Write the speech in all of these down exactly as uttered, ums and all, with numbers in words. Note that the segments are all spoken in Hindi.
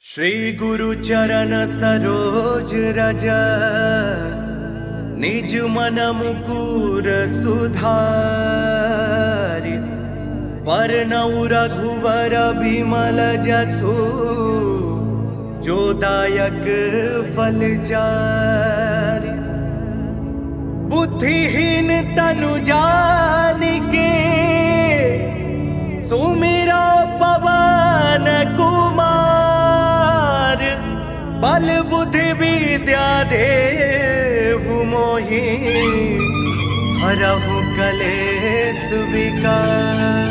श्री गुरु चरण सरोज रज निज मन मुकुर सुधारि परनउ रघुवर बिमल जसु जो दायक फल चारि। बुद्धिहीन तनु जानिके सुमिरा पवन कुमार बल बुद्धि विद्या देहु मोहि हरहु कलेश विकार।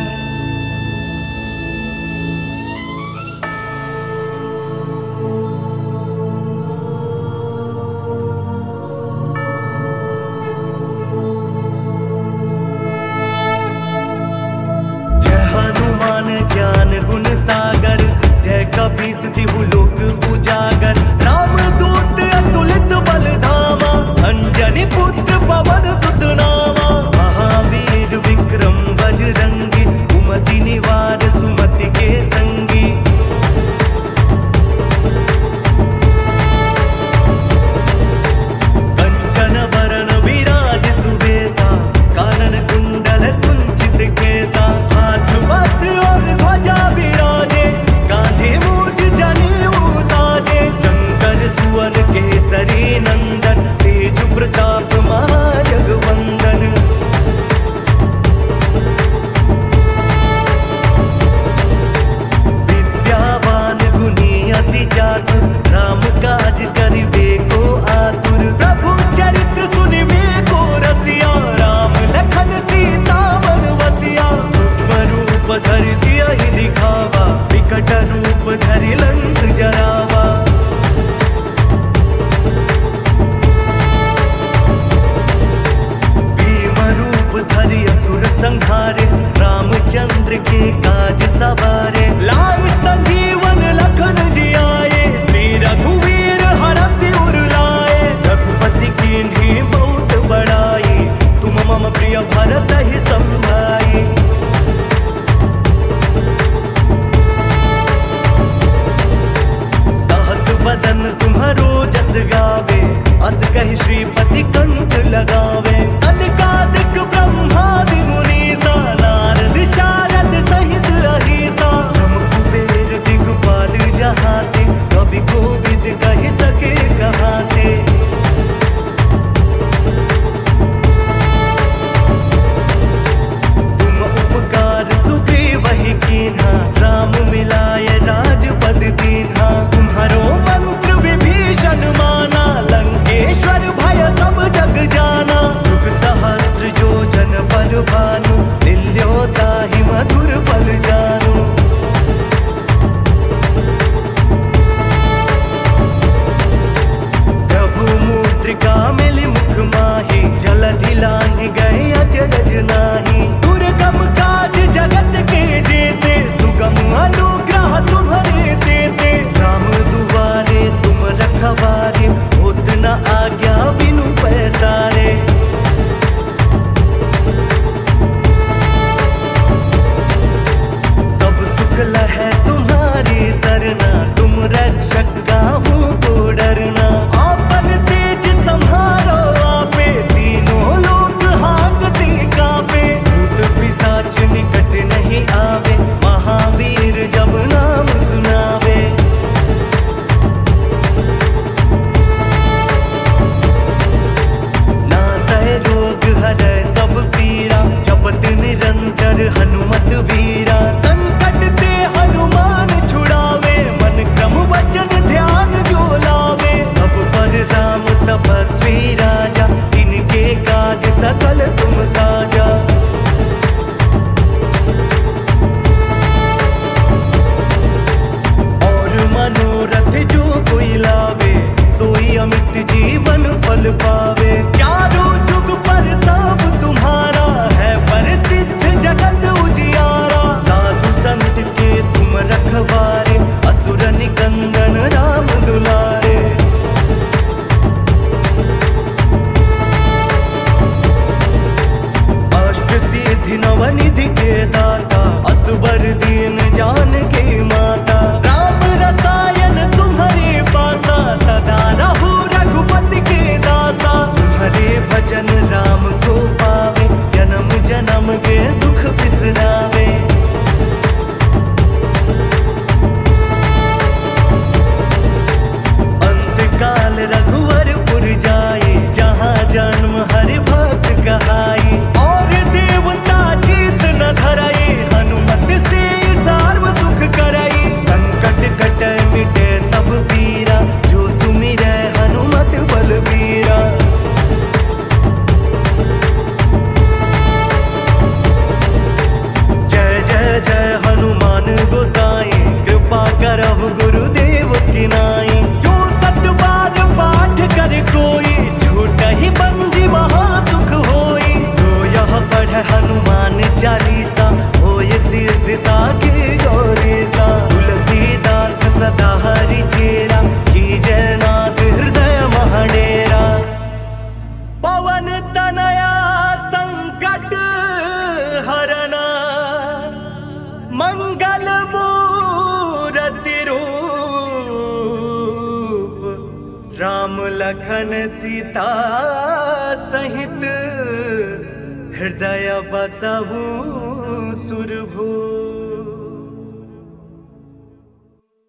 ज्ञान गुण सागर जय कपीस तिहु लोक उजागर। राम दूत अतुलित बल धामा अंजनी पुत्र पवन सुत नामा। महावीर विक्रम बजरंगी कुमति निवार सुमति के संगी। कंचन वरण विराज सुबेसा कानन कुंडल कुंचित केसा। हाथ वज्र और ध्वजा विराजे गांधी मूज जनेऊ साजे। शंकर सुवन केसरी नंदन तेज प्रताप महाजगवंदन। विद्यावान गुणी अति चातुर राम काज करिबे को आतुर। प्रभु चरित्र सुनिबे को रसिया राम लखन सीता मन वसिया। सूक्ष्म रूप धरि सियहि दिखावा विकट रूप धरि लंक जरावा। भीम रूप धरि असुर संहारे रामचंद्र के काज सवारे। लाए संजीवन लखन जियाए श्री रघुवीर हरषि उर लाए। रघुपति कीन्ही बहुत बड़ाई तुम मम प्रिय भरत ही संभाई। बदन तुम्हारो जस गावे अस कहि श्रीपति कंठ लगावे। सनकादिक ब्रह्मादि मुनीसा नारद शारद सहित अहिसा। जम कुबेर दिगपाल जहाते कवि कोविद कहि सके कहाते। तुम उपकार सुग्रीवहि कीन्हा राम मिलाय राजपद दीन्हा। तुम्हारो मंत्र विभीषण माना लंकेश्वर भय सब जग जाना। जुग सहस्त्र जो जन पर भानु लील्यो ताहि मधुर पल जानु। प्रभु मुद्रिका मिलि मुख माहि जलधि लांघि गए अचरज नाहि। दुर्गम काज जगत के जेते सुगम अनुग्रह तुम्हारे देते। राम दुआरे तुम रखवारे होत न आज्ञा बिनु पैसारे। सब सुख लहै तुम्हारी सरना तुम रक्षक काहू को डरना। आपन तेज सम्हारो आपे तीनों लोक हांकते कापे। भूत पिशाच निकट नहीं आवे महावीर जब नाम सुनावे। नासै रोग हरै सब पीरा जपत निरंतर हनुमत वीरा। संकट ते हनुमान लखन सीता सहित हृदय बसहु सुरभूप।